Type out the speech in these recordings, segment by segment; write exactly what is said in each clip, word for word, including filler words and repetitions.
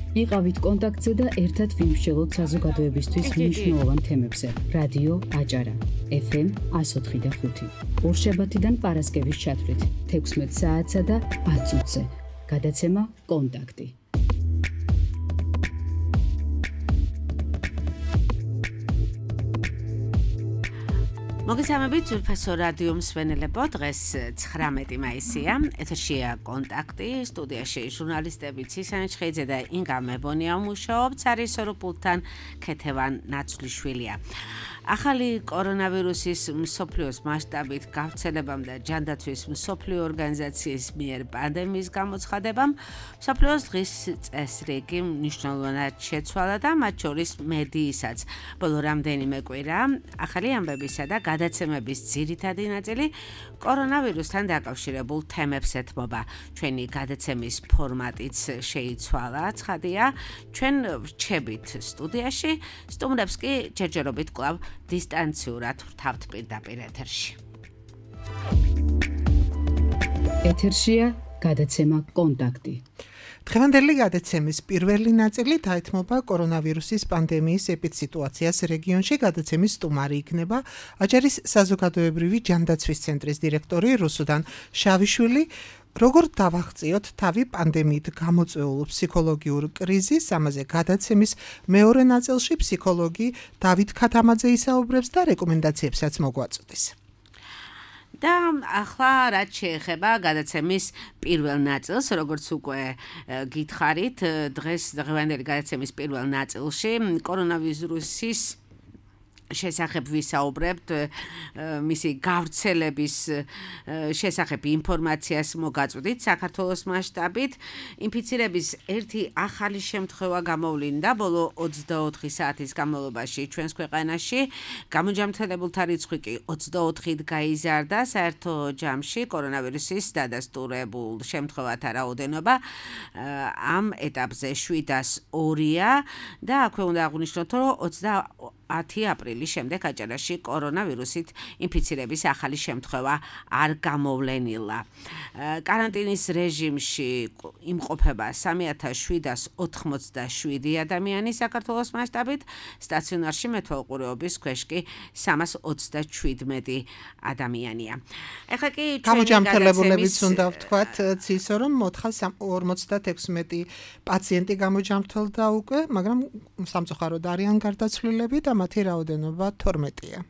იყავით კონტაქტზე და ერთად ვიმსჯელოთ საზოგადოებისთვის მნიშვნელოვან თემებზე. რადიო აჭარა, ეფ ემ one oh four და five. ორშაბათიდან პარასკევის ჩათვლით, თექვსმეტ საათსა და ათ წუთზე. გადაცემა კონტაქტი. მოგესალმებით ძვირფასო რადიო მსმენელებო, დღეს ცხრამეტი მაისია, ეთერშია კონტაქტი, სტუდიაში ჟურნალისტები ცისან ჩხეიძე და ინგა მებონია მუშაობს, არის სოროპულთან ქეთევან ნაცვლიშვილია. ახალი კორონავირუსის მსოფლიოს მასშტაბით გავრცელებამ და ჯანდაცვის მსოფლიო ორგანიზაციის მიერ პანდემიის გამოცხადებამ მსოფლიოს დღის წესრიგი მნიშვნელოვნად შეცვალა და მათ შორის მედიისაც. ბოლო რამდენიმე კვირა ახალი ამბებისა და გადაცემების ძირითადი ნაწილი კორონავირუსთან დაკავშირებულ თემებს ეთმობა. ჩვენი გადაცემის ფორმატიც შეიცვალა, ცხადია, ჩვენ ვრჩებით სტუდიაში, სტუმრებს კი ჯერჯერობით კვლავ დისტანციურად ვრთავთ პირდაპირ ეთერში. ეთერშია გადაცემა კონტაქტი. დღევანდელი გადაცემის პირველი ნაწილი დაეთმობა კორონავირუსის პანდემიის ეპიდსიტუაციას რეგიონში. გადაცემის სტუმარი იქნება აჭარის საზოგადოებრივი ჯანდაცვის ცენტრის დირექტორი რუსუდან შავიშვილი. როგორ დავაღწიოთ თავი პანდემიით გამოწვეულ ფსიქოლოგიურ კრიზისს, ამაზე გადაცემის მეორე ნაწილში ფსიქოლოგი დავით ქათამაძე ისაუბრებს და რეკომენდაციებსაც მოგვაწვდის. და ახლა რაც შეეხება გადაცემის პირველ ნაწილს, როგორც უკვე გითხარით, დღეს დღევანდელი გადაცემის პირველ ნაწილში კორონავირუსის შესახებ ვისაუბრებთ, მისი გავრცელების შესახებ ინფორმაციას მოგაწვდით საქართველოს მასშტაბით. ინფიცირების ერთი ახალი შემთხვევა გამოვლინდა ბოლო ოცდაოთხი საათის განმავლობაში ჩვენს ქვეყანაში. გამოჯამრთელებულთა რიცხვი კი ოცდაოთხით გაიზარდა. საერთო ჯამში კორონავირუსის დადასტურებულ შემთხვევათა რაოდენობა ამ ეტაპზე შვიდას ორია და აქვე უნდა აღვნიშნოთ, რომ ოცდაათი აპრილის შემდეგ აჭარაში კორონავირუსით ინფიცირების ახალი შემთხვევა არ გამოვლენილა. კარანტინის რეჟიმში იმყოფება სამი ათას შვიდას ოთხმოცდაშვიდი ადამიანი საქართველოს მასშტაბით, სტაციონარში მეთვალყურეობის ქვეშ კი სამას ოცდაჩვიდმეტი ადამიანია. ეხლა კი გამოჯამრთელებულებიც უნდა ვთქვათ, ცისო, რომ ორმოცდათექვსმეტი პაციენტი გამოჯამრთელდა უკვე, მაგრამ სამწუხაროდ არიან გარდაცვლილები და მათი რაოდენობა თორმეტია.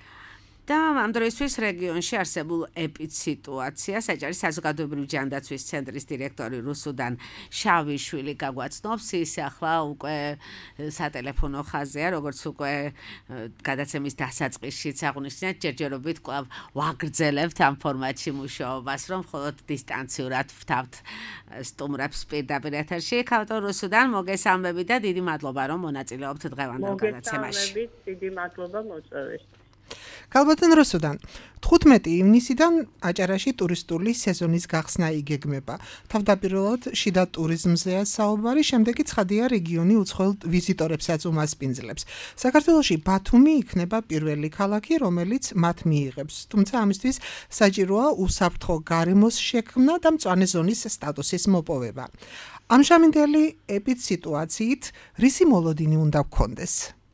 და ამ დროისთვის რეგიონში არსებულ ეპიდსიტუაციას აჭარის საზოგადოებრივი ჯანდაცვის ცენტრის დირექტორი რუსუდან შავიშვილი გაგვაცნობს. ის ახლა უკვე სატელეფონო ხაზია, როგორც უკვე გადაცემის დასაწყისშიც აღვნიშნეთ, ჯერჯერობით კვლავ ვაგრძელებთ ამ ფორმატში მუშაობას, რომ მხოლოდ დისტანციურად ვრთავთ სტუმრებს პირდაპირ ეთერში. ქალბატონ რუსუდან, მოგესალმებით და დიდი მადლობა, რომ მონაწილეობთ დღევანდელ გადაცემაში. მოგესალმებით, დიდი მადლობა მოწვევისთვის. ქალბატონ რუსუდან, თხუთმეტი ივნისიდან აჭარაში ტურისტული სეზონის გახსნა იგეგმება. თავდაპირველად შიდა ტურიზმზეა საუბარი, შემდეგი ცხადია რეგიონი უცხოელ ვიზიტორებსაც უმასპინძლებს. საქართველოში ბათუმი იქნება პირველი ქალაქი, რომელიც მათ მიიღებს. თუმცა ამისთვის საჭიროა უსაფრთხო გარემოს შექმნა და მწვანე ზონის სტატუსის მოპოვება. ამჟამინდელი ეპიდსიტუაციით რისი მოლოდინი უნდა გქონდეს?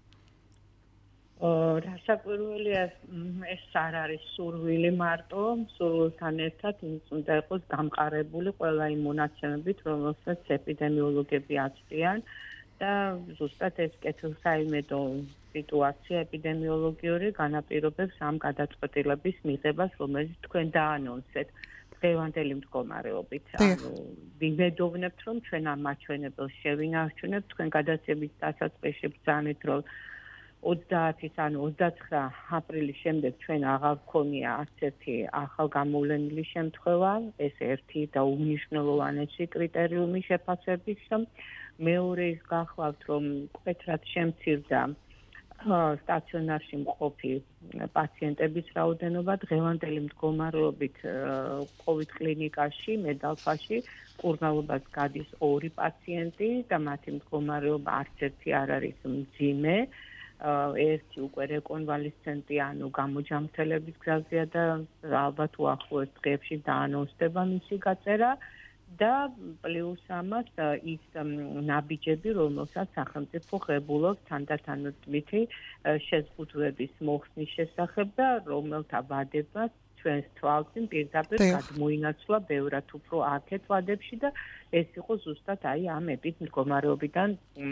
რასაკვირველია, ეს არ არის სურვილი მარტო, სურვილთან ერთად იმის უნდა იყოს გამყარებული ყველა იმ მონაცემებით, რომელსაც ეპიდემიოლოგები აცდიან და ზუსტად ეს კეთილსაიმედო სიტუაცია ეპიდემიოლოგიური განაპირობებს ამ გადაწყვეტილების მიღებას, რომელიც თქვენ დაანონსეთ დღევანდელი მდგომარეობით. ანუ ვიმედოვნებთ, რომ ჩვენ ამ მაჩვენებელს შევინარჩუნებთ, თქვენ გადაცემის დასაწყისში ბრძანეთ, რომ ოცდაათის ანუ ოცდაცხრა აპრილის შემდეგ ჩვენ აღარ გქონია არც ერთი ახალგამოვლენილი შემთხვევა, ეს ერთი და უმნიშვნელოვანესი კრიტერიუმი შეფასების. მეორე ის გახლავთ, რომ მკვეთრად შემცირდა სტაციონარში მყოფი პაციენტების რაოდენობა. დღევანდელი მდგომარეობით COVID კლინიკაში, მედალფაში კურნალობას გადის ორი პაციენტი და მათი მდგომარეობა არც ერთი არ არის მძიმე. ერთი უკვე რეკონვალისცენტი, ანუ გამოჯამრთელების გზაზეა და ალბათ უახლოეს დღეებში დაანონსდება მისი გაწერა და პლუს ამას ის ნაბიჯები, რომელსაც სახელმწიფო ღებულობს თანდათანობით შეზღუდვების მოხსნის შესახებ და რომელთა ვადებას ჩვენს თვალწინ პირდაპირ გადმოინაცვლა ბევრად უფრო აქეთ ვადებში და ეს იყო ზუსტად აი ამ ეპის მდგომარეობიდან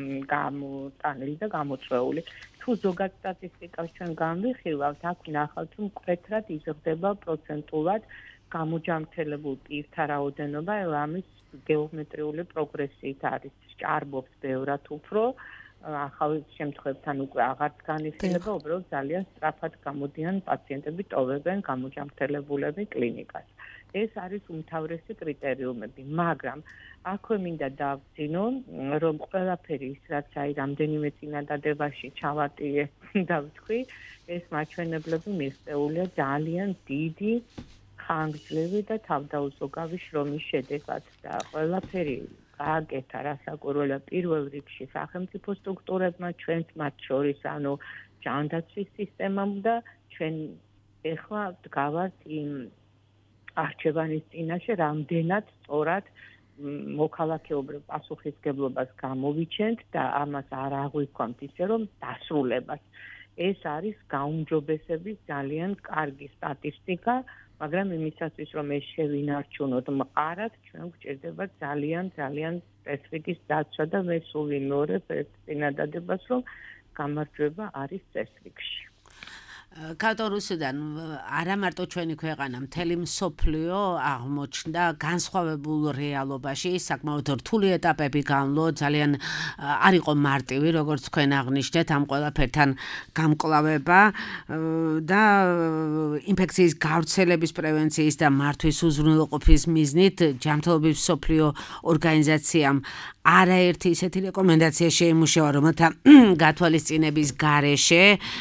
გამოტანილი და გამოწვეული. თუ ზოგად სტატისტიკას ჩვენ განვიხილავთ, აქ ვნახავთ, რომ მკვეთრად იზრდება პროცენტულად გამოჯანმრთელებულ პირთა რაოდენობა, ამის გეომეტრიული პროგრესიით არის, ჭარბობს ბევრად უფრო, ახალ შემთხვევებთან უკვე აღარც განიხილება, უბრალოდ ძალიან სწრაფად გამოდიან პაციენტები, ტოვებენ გამოჯანმრთელებულები კლინიკას. ეს არის უმთავრესი კრიტერიუმები, მაგრამ აქვე მინდა დავძინო, რომ ყველაფერი ის, რაც აი რამდენიმე წინადადებაში ჩავატირე და ვთქვი, ეს მაჩვენებლები მიღწეულია ძალიან დიდი ხანგრძლივი და თავდაუზოგავი შრომის შედეგად და ყველაფერი გააკეთა რასაკვირველია პირველ რიგში სახელმწიფო სტრუქტურებმა, ჩვენც მათ შორის, ანუ ჯანდაცვის სისტემამ და ჩვენ ეხლა ვდგავართ იმ არჩევანის წინაშე, რამდენად სწორად მოქალაქეობრივ პასუხისმგებლობას გამოვიჩენთ და ამას არ აღვიქვამთ ისე, რომ დასრულებას. ეს არის გაუმჯობესების ძალიან კარგი სტატისტიკა, მაგრამ იმისათვის, რომ ეს შევინარჩუნოთ მყარად, ჩვენ გვჭირდება ძალიან, ძალიან წესრიგის დაცვა და მე სულ ვიმეორებ ერთ წინადადებას, რომ გამარჯვება არის წესრიგში. კავტორუსიდან არა მარტო ჩვენი ქვეყანა, მთელი მსოფლიო აღმოჩნდა განსხვავებულ რეალობაში, საკმაოდ რთული ეტაპები განვლო, ძალიან არ იყო მარტივი, როგორც თქვენ აღნიშნეთ, ამ ყველაფერთან გამკლავება და ინფექციის გავრცელების პრევენციის და მართვის უზრუნველყოფის მიზნით ჯანმრთელობის მსოფლიო ორგანიზაციამ არაერთი ისეთი რეკომენდაცია შეიმუშავა, რომელთა გათვალისწინების გარეშე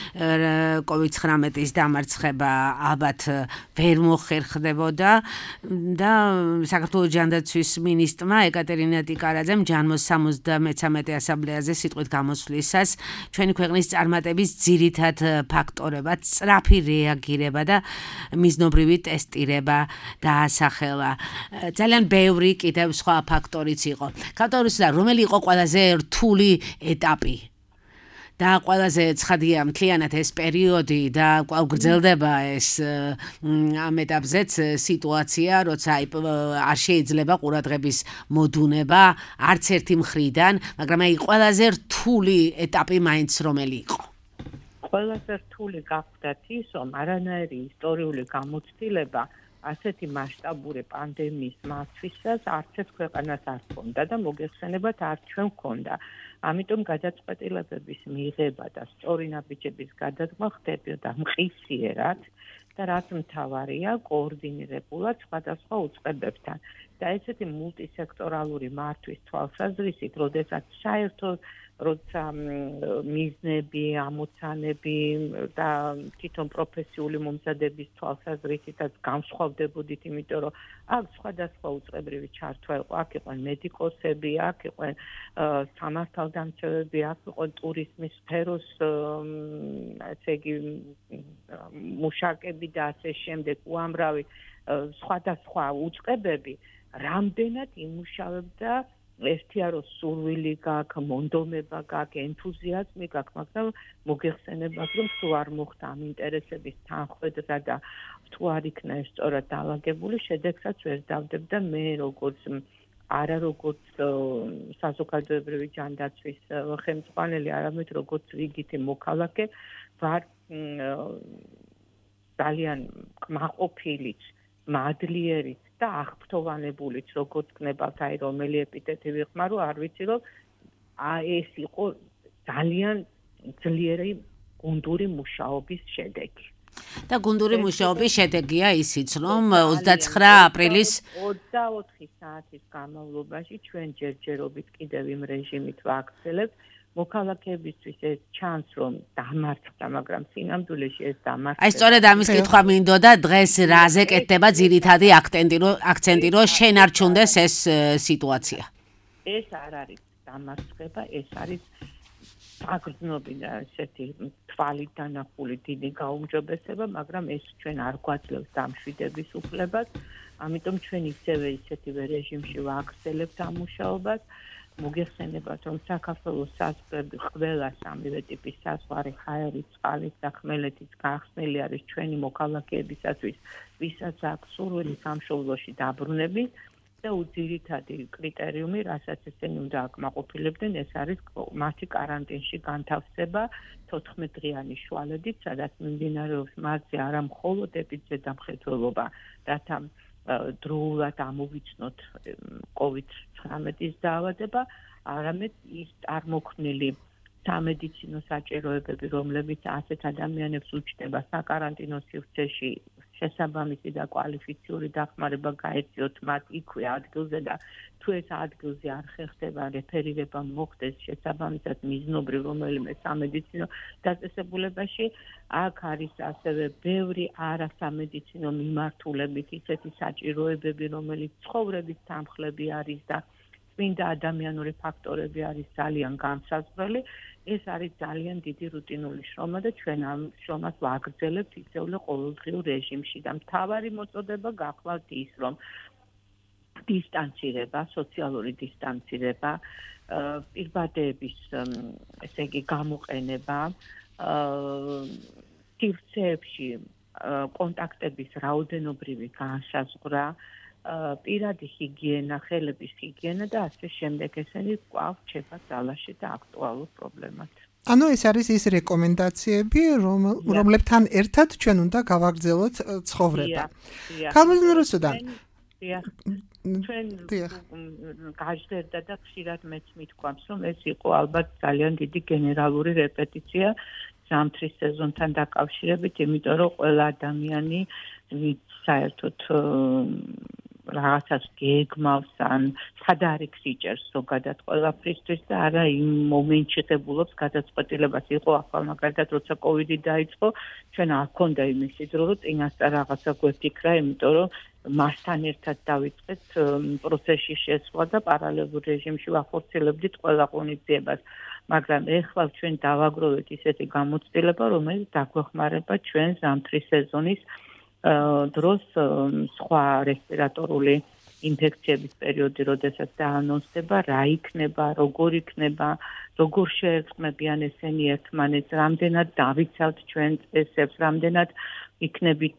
კოვიდ ცხრამეტის დამარცხება ალბათ ვერ მოხერხდებოდა და საქართველოს ჯანდაცვის მინისტრმა ეკატერინა ტიკარაძემ ჯანმოს სამოცდამეცამეტე ასამბლეაზე სიტყვით გამოსვლისას ჩვენი ქვეყნის წარმატების ძირითად ფაქტორებად სწრაფი რეაგირება და მიზნობრივი ტესტირება დაასახელა. ძალიან ბევრი კიდევ სხვა ფაქტორიც იყო. რომელი იყო ყველაზე რთული ეტაპი და ყველაზე ცხადია მთლიანად ეს პერიოდი და კვლავ გრძელდება ეს ამ ეტაპზეც სიტუაცია, როცა არ შეიძლება ყურადღების მოდუნება არც ერთი მხრიდან, მაგრამ აი ყველაზე რთული ეტაპი მაინც რომელი იყო? ყველაზე რთული გახდათ ის, რომ არანაირი ისტორიული გამოცდილება ასეთი მასშტაბური პანდემიის მართვისას არც ერთ ქვეყანას არ ჰქონდა და მოგეხსენებათ არც ჩვენ ჰქონდა. ამიტომ გადაწყვეტილებების მიღება და სწორი ნაბიჯების გადადგმა ხდებოდა მყისიერად და რაც მთავარია, კოორდინირებულად სხვადასხვა უწყებებთან. და ესეთი მულტისექტორალური მართვის თვალსაზრისით, როდესაც საერთოდ როცა მიზნები, ამოცანები და თვითონ პროფესიული მომზადების თვალსაზრისითაც განსხვავდებოდით, იმიტომ რომ აქ სხვადასხვა უწყებრივი ჩართვა იყო, აქ იყვნენ მედიკოსები, აქ იყვნენ სამართალდამცავები, აქ იყო ტურიზმის სფეროს ესე იგი მუშაკები და ასე შემდეგ, უამრავი სხვადასხვა უწყებები, რამდენად იმუშავებდა ერთია რომ სურვილი გაქვს, მონდომება გაქვს, ენთუზიაზმი გაქვს, მაგრამ მოგეხსენებათ, რომ თუ არ მოხდა ამ ინტერესების თანხვედრა და თუ არ იქნა ეს სწორად დალაგებული, შედეგსაც ვერ დავდებდა მე როგორც არა როგორც საზოგადოებრივი ჯანდაცვის ხელმძღვანელი, არამედ როგორც რიგითი მოქალაქე ვარ ძალიან კმაყოფილიც, მადლიერიც და აღფრთოვანებულიც, როგორც ქნებავთ, აი რომელი ეპიტეტი ვიხმარო, არ ვიცი, რომ ეს იყო ძალიან ძლიერი გუნდური მუშაობის შედეგი. და გუნდური მუშაობის შედეგია ისიც, რომ ოცდაცხრა აპრილის ოცდაოთხი საათის განმავლობაში ჩვენ ჯერჯერობით კიდევ იმ რეჟიმით ვაქცელებთ. მოქალაქეებისთვის ეს ჩანს, რომ დამარცხდა, მაგრამ სინამდვილეში ეს დამარცხება. აი, სწორედ ამის კითხვა მინდოდა, დღეს რაზე კეთდება ძირითადი აქცენტი, აქცენტი, რომ შენარჩუნდეს ეს სიტუაცია. ეს არ არის დამარცხება, ეს არის აგრძნობინა ესეთი თვალით დანახული დიდი გაუმჯობესება, მაგრამ ეს ჩვენ არ გვაძლევს დამშვიდების უფლებას, ამიტომ ჩვენ ისევე ისეთივე რეჟიმში ვაგრძელებთ ამ მუშაობას. მოგეხსენებათ, რომ საქართველოს საზღვრები ყველა სამივე ტიპის საზღვარი, ჰაერის, წყალის და ხმელეთის გახსნილი არის ჩვენი მოქალაქეებისათვის, ვისაც აქვს სურვილი სამშობლოში დაბრუნების და უძირითადი კრიტერიუმი, რასაც ესენი უნდა აკმაყოფილებდნენ, ეს არის მათი კარანტინში განთავსება თოთხმეტ დღიანი შუალედით, სადაც მიმდინარეობს მასზე არა მხოლოდ ეპიდემიოლოგიურობა, რათა დროულად ამოვიცნოთ კოვიდ ცხრამეტის დაავადება, არამედ ის წარმოქმნილი სამედიცინო საჭიროებები, რომლებიც ასეთ ადამიანებს უჩნდება საკარანტინო სივრცეში, შესაბამისი და კვალიფიციური დახმარება გაეწიოთ მათ იქვე ადგილზე და თუ ეს ადგილზე არ ხერხდება რეფერირება მოხდეს შესაბამისად მიზნობრივ რომელიმე სამედიცინო დაწესებულებაში, აქ არის ასევე ბევრი არასამედიცინო მიმართულებით ისეთი საჭიროებები, რომელიც ცხოვრების თანხლები არის და წმინდა ადამიანური ფაქტორები არის ძალიან განსაზღვრელი. ეს არის ძალიან დიდი რუტინული შრომა და ჩვენ ამ შრომას ვაგრძელებთ ისევლე ყოველდღიურ რეჟიმში და მთავარი მოწოდება გახლავთ ის, რომ დისტანცირება, სოციალური დისტანცირება, პირბადეების ესე იგი გამოყენება, სივრცეებში კონტაქტების რაოდენობრივი განსაზღვრა, პირადი ჰიგიენა, ხელების ჰიგიენა და ასე შემდეგ, ესენი კვლავ რჩება ძალაში და აქტუალურ პრობლემად. ანუ ეს არის ის რეკომენდაციები, რომლებთან ერთად ჩვენ უნდა გავაგრძელოთ ცხოვრება. ქალბატონ რუსუდან. ჩვენ გაჟღერდა და ხშირად მეც მithქვამს, რომ ეს იყო ალბათ ძალიან დიდი გენერალური რეპეტიცია ზამთრის სეზონთან დაკავშირებით, იმიტომ რომ ყველა ადამიანი საერთოდ რაღაცას გეგმავს ან სადარიქს იჭერს ზოგადად ყველაფრისთვის და არა იმ მომენტში ღებულობს გადაწყვეტილებას. იყო ახლა მაგალითად როცა კოვიდი დაიწყო, ჩვენ არ ქონდა იმისი დრო, რომ წინასწარ რაღაცა გვეფიქრა, იმიტომ რომ მასთან ერთად დავიწყეთ პროცესში შესვლა და პარალელურ რეჟიმში ვახორციელებდით ყველა ღონისძიებას. მაგრამ ეხლა ჩვენ დავაგროვეთ ისეთი გამოცდილება, რომელიც დაგვეხმარება ჩვენ ზამთრის სეზონის დროს სხვა რესპირატორული ინფექციების პერიოდი, როდესაც დაანონსდება, რა იქნება, როგორ იქნება, როგორ შეერწყმებიან ესენი ერთმანეთს, რამდენად დავიცავთ ჩვენ წესებს, რამდენად იქნებით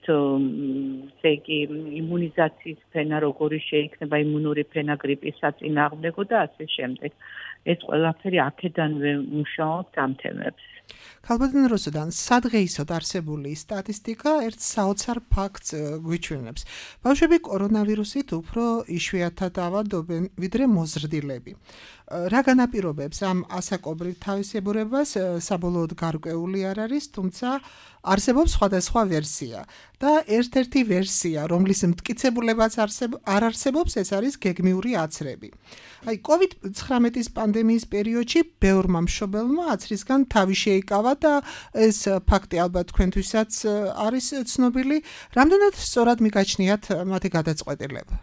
ესე იგი იმუნიზაციის ფენა, როგორი შეიქმნება იმუნური ფენა გრიპის საწინააღმდეგო და ასე შემდეგ. ეს ყველაფერი აქედანვე მუშაობთ ამ თემებს. ქალბატონ რუსუდან, სადღეისოდ არსებული სტატისტიკა ერთ საოცარ ფაქტს გვიჩვენებს. ბავშვები კორონავირუსით უფრო იშვიათად ავადობენ, ვიდრე მოზრდილები. რა განაპირობებს ამ ასაკობრივ თავისებურებას, საბოლოოდ გარკვეული არ არის, თუმცა არსებობს სხვადასხვა ვერსია და ერთ-ერთი ვერსია, რომლის მტკიცებულებაც არ არსებობს, ეს არის გეგმიური აცრები. აი, კოვიდ ცხრამეტის პანდემიის პერიოდში ბევრმა მშობელმა აცრისგან თავი შეიკავა და ეს ფაქტი ალბათ თქვენთვისაც არის ცნობილი. რამდენად სწორად მიგაჩნიათ მათი გადაწყვეტილება?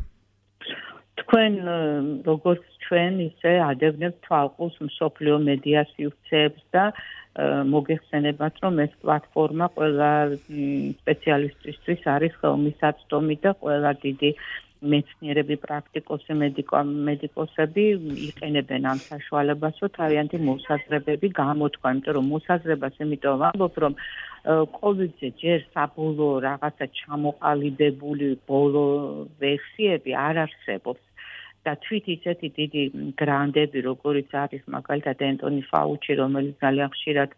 თქვენ როგორც ჩვენ ისე ადევნებთ თვალყურს მსოფლიო მედია სივრცეებს და მოგეხსენებათ, რომ ეს პლატფორმა ყველა სპეციალისტისთვის არის ხელმისაწვდომი და ყველა დიდი მეცნიერები, პრაქტიკოსი, მედიკოსები იყენებენ ამ საშუალებას, რომ თავიანთი მოსაზრებები გამოთქვა, იმიტომ რომ მოსაზრებას იმიტომ ვამბობ, რომ კოვიდზე ჯერ საბოლოო რაღაცა ჩამოყალიბებული ბოლო ვერსიები არ არსებობს. და თვით ისეთი დიდი გრანდები, როგორიც არის მაგალითად ენტონი ფაუჩი, რომელიც ძალიან ხშირად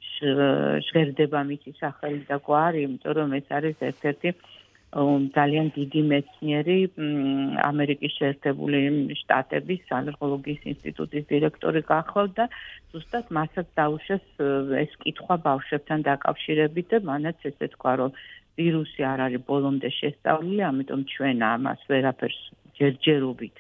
ჟღერდება მისი სახელი და გვარი, იმიტომ რომ ეს არის ერთ-ერთი ძალიან დიდი მეცნიერი ამერიკის შეერთებული შტატების ალერგოლოგიის ინსტიტუტის დირექტორი გახლავთ და ზუსტად მასაც დაუშვეს ეს კითხვა ბავშვებთან დაკავშირებით და მანაც ესე თქვა, რომ ვირუსი არ არის ბოლომდე შესწავლილი, ამიტომ ჩვენ ამას ვერაფერს ჯერჯერობით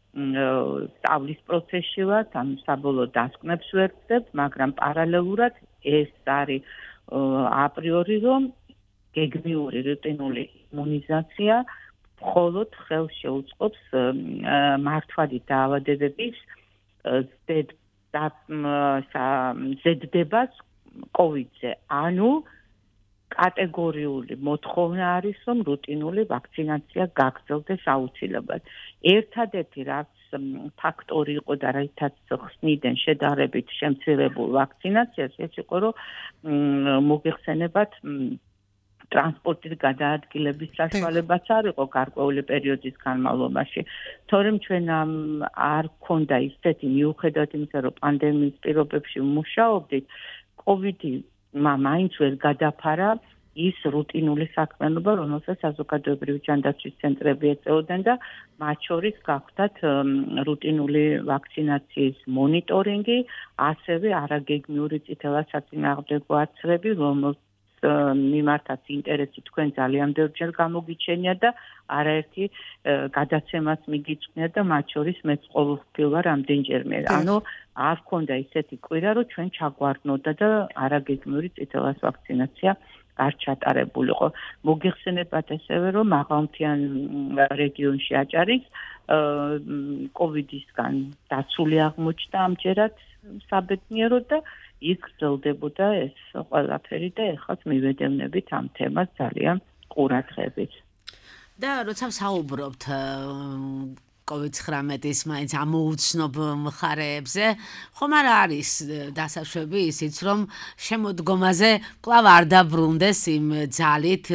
სწავლის პროცესში ვართ, ამ საბოლოო დასკვნებს ვერცდებთ, მაგრამ პარალელურად ეს არის აპრიორი, რომ გეგმიური რუტინული იმუნიზაცია მხოლოდ ხელს შეუწყობს მართვადი დაავადებების ზედდებას კოვიდზე. ანუ კატეგორიული მოთხოვნა არის, რომ რუტინული ვაქცინაცია გაგრძელდეს აუცილებლად. ერთადერთი რაც ფაქტორი იყო და რაითაც ხსნიდნენ შედარებით შემცირებულ ვაქცინაციას, ეს იყო, რომ მოგეხსენებათ ტრანსპორტის გადაადგილების საშუალებაც არ იყო გარკვეული პერიოდის განმავლობაში. თორემ ჩვენ არ გქონდა ისეთი მიუხედავად იმისა, რომ პანდემიის პირობებში ვმუშაობდით, კოვიდი მაინც ვერ გადაფარა ის რუტინული საქმიანობა, რომელსაც საზოგადოებრივი ჯანდაცვის ცენტრები ეწეოდნენ და მათ შორის გახდათ რუტინული ვაქცინაციის მონიტორინგი, ასევე არაგეგმიური წითელსაწინააღმდეგო აცრები, რომელსაც მიმართაც ინტერესი თქვენ ძალიან ბევრჯერ გამოგიჩენიათ და არაერთი გადაცემას მიგიწყვნიათ და მათ შორის მეც ყოველდღიურ ვარ ამდენჯერმე. ანუ არ გქონდა ისეთი კვირა, რომ ჩვენ ჩაგვარდნოდა და არაგეგმიური წითელას ვაქცინაცია არ ჩატარებულიყო. მოგეხსენებათ ასევე, რომ მაღალმთიან რეგიონში აჭარის კოვიდისგან დაცული აღმოჩნდა ამჯერად საბედნიეროდ და იქ გრძელდებოდა ეს ყველაფერი და ეხლა მივედევნებით ამ თემას ძალიან ყურადღებით. და როცა საუბრობთ კოვიდ ცხრამეტის მაინც ამოუცნობ მხარეებზე, ხომ არ არის დასაშვები ისიც, რომ შემოდგომაზე კვლავ არ დაბრუნდეს იმ ძალით,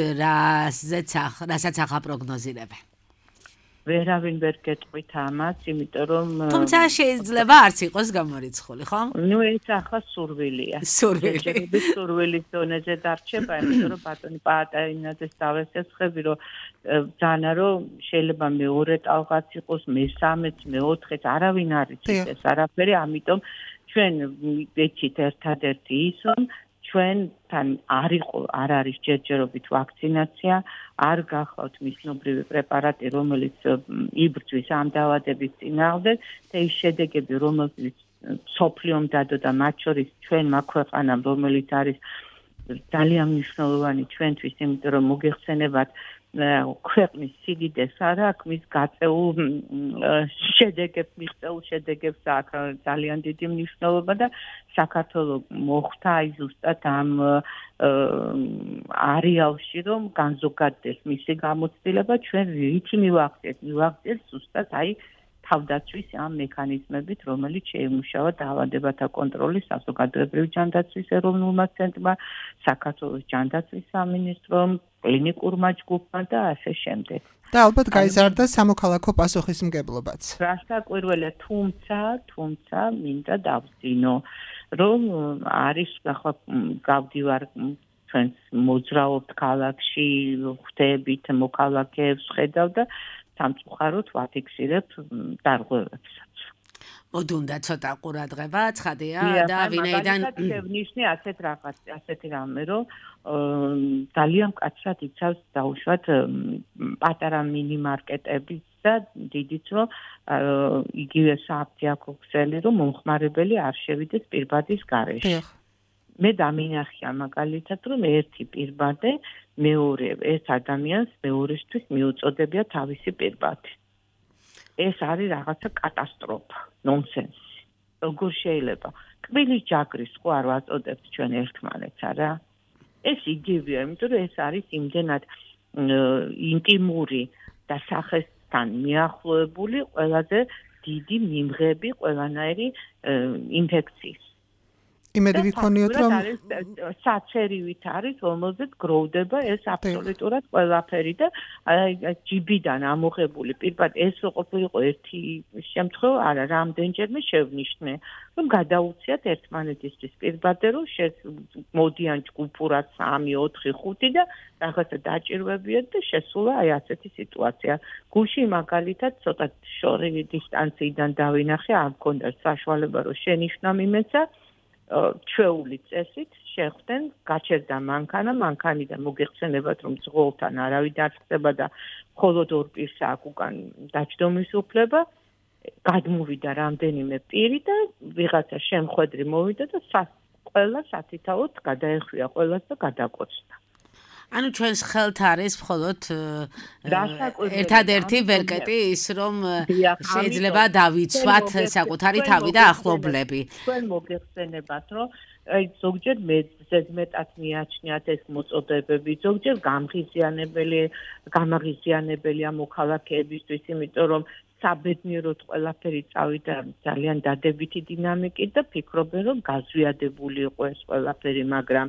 რასაც ახლა პროგნოზირებენ. ვერავინ ვერ გეტყვით ამას, იმიტომ რომ თუმცა შეიძლება არც იყოს გამორიცხული, ხო? ნუ ეს ახლა სურვილია. სურვილი. სურვილის დონეზე დარჩება, იმიტომ რომ ბატონი პაატაინაძეს დავესწრები, რომ ძანა რომ შეიძლება მეორე ტალღაც იყოს, მესამეც, მეოთხეც, არავინ არ იცის ეს არაფერი, ამიტომ ჩვენ ვეცით ერთადერთი ის, რომ ჩვენთან არ იყო არ არის ჯერჯერობით ვაქცინაცია, არ გახლავთ მისნობრივი პრეპარატი, რომელიც იბრძვის ამ დაავადების წინააღმდეგ და ის შედეგები, რომელიც სოფლიომ დადო და მათ შორის ჩვენმა ქვეყანამ, რომელიც არის ძალიან მნიშვნელოვანი ჩვენთვის, იმიტომ რომ მოგეხსენებათ ქვეყნის სიდიდეს არა აქვს მის გაწეულ შედეგებს, მიღწეულ შედეგებს აქვს ძალიან დიდი მნიშვნელობა და საქართველოს მოხდა აი ზუსტად ამ არეალში, რომ განზოგადდეს მისი გამოცდილება, ჩვენ რითი მივახციეთ, მივახციეთ ზუსტად აი თავდაცვის ამ მექანიზმებით, რომელიც შეიმუშავა დაავადებათა კონტროლის საზოგადოებრივი ჯანდაცვის ეროვნულმა ცენტრმა, საქართველოს ჯანდაცვის სამინისტრომ, კლინიკურმა ჯგუფმა და ასე შემდეგ. და ალბათ გაიზარდა სამოქალაქო პასუხისმგებლობაც. რასაკვირველია, თუმცა, თუმცა მინდა დავძინო, რომ არის ახლა გავდივარ ჩვენს მოძრაობთ ქალაქში, ხვდებით მოქალაქეებს, ხედავ და სამწუხაროდ ვაფიქსირებ დარღვევებსაც. მოდუნდა ცოტა ყურადღება, ცხადია და ვინაიდან ნიშნი ასეთ რაღაც, ასეთი რამე, რომ ძალიან მკაცრად იცავს დაუშვათ პატარა მინიმარკეტების და დიდიც, რომ იგივე სააფთიაქო ქსელი, რომ მომხმარებელი არ შევიდეს პირბადის გარეშე. მე დამინახია მაგალითად, რომ ერთი პირბადე მეორე ეს ადამიანს მეორესთვის მიუწოდებია თავისი პირბადი. ეს არის რაღაცა კატასტროფა, ნონსენსი. როგორ შეიძლება? კბილის ჯაგრის ხო არ ვაწოდებთ ჩვენ ერთმანეთს, არა? ეს იგივეა, იმიტომ რომ ეს არის იმდენად ინტიმური და სახესთან მიახლოებული ყველაზე დიდი მიმღები ყველანაირი ინფექციის. იმედი ვიქონიოთ, რომ საცერივით არის, რომელზეც გროვდება ეს აბსოლუტურად ყველაფერი და ჯიბიდან ამოღებული პირბად ეს ყოფილიყო ერთი შემთხვევა, არა, რამდენჯერმე შევნიშნე, რომ გადაუციათ ერთმანეთისთვის პირბადე, რომ მოდიან ჯგუფურად სამი, ოთხი, ხუთი და რაღაცა დაჭირვებიათ და შესულა აი ასეთი სიტუაცია. გუში მაგალითად ცოტა შორი დისტანციიდან დავინახე, არ მქონდა საშუალება, რომ შენიშნა მიმეცა ჩვეული წესით შეხვდნენ, გაჩერდა მანქანა, მანქანიდან მოგეხსენებათ, რომ ძღოლთან არავინ არ ხდება და მხოლოდ ორ პირს აქვს უკან დაჯდომის უფლება, გადმოვიდა რამდენიმე პირი და ვიღაცა შემხვედრი მოვიდა და ყველა სათითაოდ გადაეხვია ყველას და გადაკოცდა. ანუ ჩვენს ხელთ არის მხოლოდ ერთადერთი ვერკეტი ის რომ შეიძლება დავიცვათ საკუთარი თავი და ახლობლები. ჩვენ მოგეხსენებათ რომ აი ზოგჯერ ზედმეტად მიაჩნიათ ეს მოწოდებები, ზოგჯერ გამღიზიანებელი, გამაღიზიანებელია მოქალაქეებისთვის, იმიტომ რომ საბედნიეროდ ყველაფერი წავიდა ძალიან დადებითი დინამიკით და ფიქრობენ რომ გაზვიადებული იყო ეს ყველაფერი, მაგრამ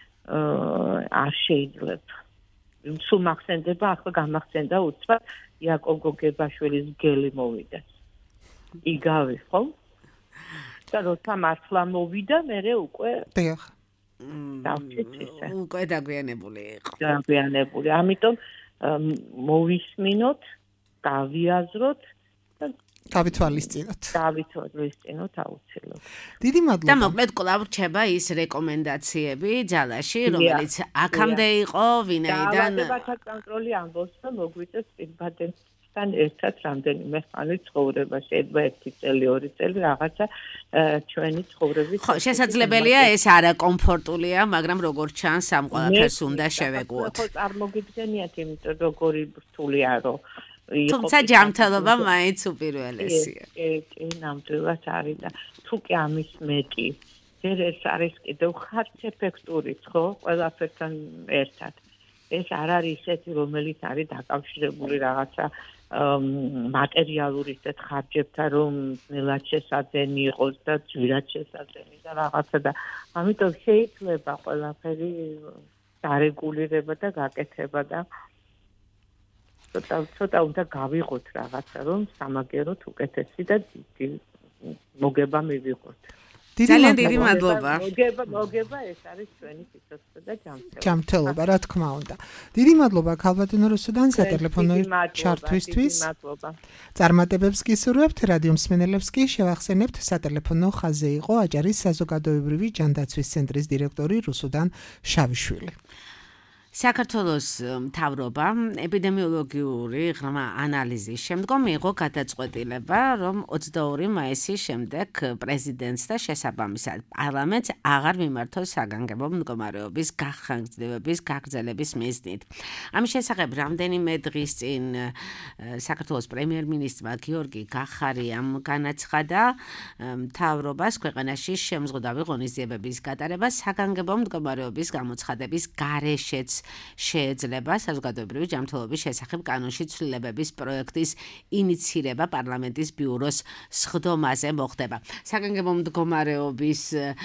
არ შეიძლება. სულ მახსენდება, ახლა გამახსენდა უცბად იაკობ გოგებაშვილის გელი მოვიდა. იგავი, ხო? და როცა მართლა მოვიდა, მერე უკვე დიახ. დავჭით ისე. უკვე დაგვიანებული იყო. დაგვიანებული. ამიტომ მოვისმინოთ, გავიაზროთ და გავითვალისწინოთ. გავითვალისწინოთ აუცილებლად. დიდი მადლობა. და მოკლედ კვლავ რჩება ის რეკომენდაციები ძალაში, რომელიც აქამდე იყო, ვინაიდან დაავადებათა კონტროლი ამბობს, რომ მოგვიწევს პირბადესთან ერთად რამდენიმე ხანი ცხოვრება, შეიძლება ერთი წელი, ორი წელი რაღაცა ჩვენი ცხოვრების. ხო, შესაძლებელია ეს არაკომფორტულია, მაგრამ როგორც ჩანს, ამ ყველაფერს უნდა შევეგუოთ. ხო, წარმოგიდგენიათ, იმიტომ როგორი რთულია რომ თუმცა ჯანმრთელობა მაინც უპირველესია. კი, კი, ნამდვილად არის და თუ კი ამის მეტი, ჯერ ეს არის კიდევ ხარც ეფექტურიც, ხო, ყველაფერთან ერთად. ეს არ არის ისეთი, რომელიც არის დაკავშირებული რაღაცა მატერიალური ისეთ ხარჯებთან, რომ ნელად შესაძენი იყოს და ძვირად შესაძენი და რაღაცა და ამიტომ შეიძლება ყველაფერი დარეგულირება და გაკეთება და ცოტა ცოტა უნდა გავიღოთ რაღაცა, რომ სამაგეროთ უკეთესი და მოგება მივიღოთ. ძალიან დიდი მადლობა. მოგება, მოგება ეს არის ჩვენი სიცოცხლე და ჯანმრთელობა. ჯანმრთელობა, რა თქმა უნდა. დიდი მადლობა ქალბატონო რუსუდან სატელეფონო ჩართვისთვის. წარმატებებს გისურვებთ, რადიო მსმენელებს კი შევახსენებთ, სატელეფონო ხაზზე იყო აჭარის საზოგადოებრივი ჯანდაცვის ცენტრის დირექტორი რუსუდან შავიშვილი. საქართველოს მთავრობა ეპიდემიოლოგიური ღრმა ანალიზის შემდგომ მიიღო გადაწყვეტილება, რომ ოცდაორი მაისის შემდეგ პრეზიდენტს და შესაბამისად პარლამენტს აღარ მიმართოს საგანგებო მდგომარეობის გახანგრძლივების გაგრძელების მიზნით. ამის შესახებ რამდენიმე დღის წინ საქართველოს პრემიერ-მინისტრმა გიორგი გახარიამ განაცხადა მთავრობას ქვეყანაში შემზღუდავი ღონისძიებების გატარება საგანგებო მდგომარეობის გამოცხადების გარეშეც შეიძლება საზოგადოებრივი ჯანმრთელობის შესახებ კანონში ცვლილებების პროექტის ინიცირება პარლამენტის ბიუროს სხდომაზე მოხდება. საგანგებო მდგომარეობის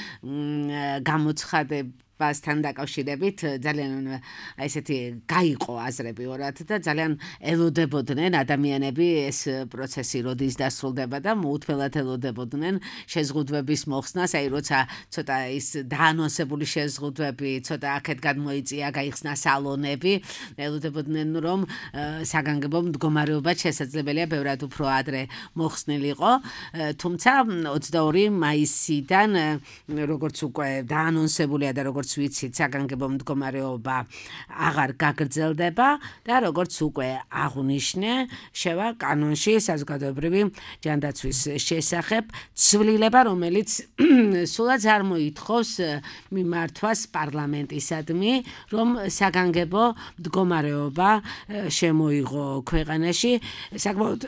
გამოცხადების მასთან დაკავშირებით ძალიან აი ესეთი გაიყო აზრები ორად და ძალიან ელოდებოდნენ ადამიანები ეს პროცესი როდის დასრულდება და მოუთმელად ელოდებოდნენ შეზღუდვების მოხსნას, აი როცა ცოტა ის დაანონსებული შეზღუდვები ცოტა აქეთ გადმოიწია, გაიხსნა სალონები, ელოდებოდნენ რომ საგანგებო მდგომარეობა შესაძლებელია ბევრად უფრო ადრე მოხსნილიყო, თუმცა ოცდაორი მაისიდან როგორც უკვე დაანონსებულია და როგორც ვიცით, საგანგებო მდგომარეობა აღარ გაგრძელდება და როგორც უკვე აღვნიშნე, შევა კანონში საზოგადოებრივი ჯანდაცვის შესახებ ცვლილება, რომელიც სულაც არ მოითხოვს მიმართვას პარლამენტისადმი, რომ საგანგებო მდგომარეობა შემოიღო ქვეყანაში, საკმაოდ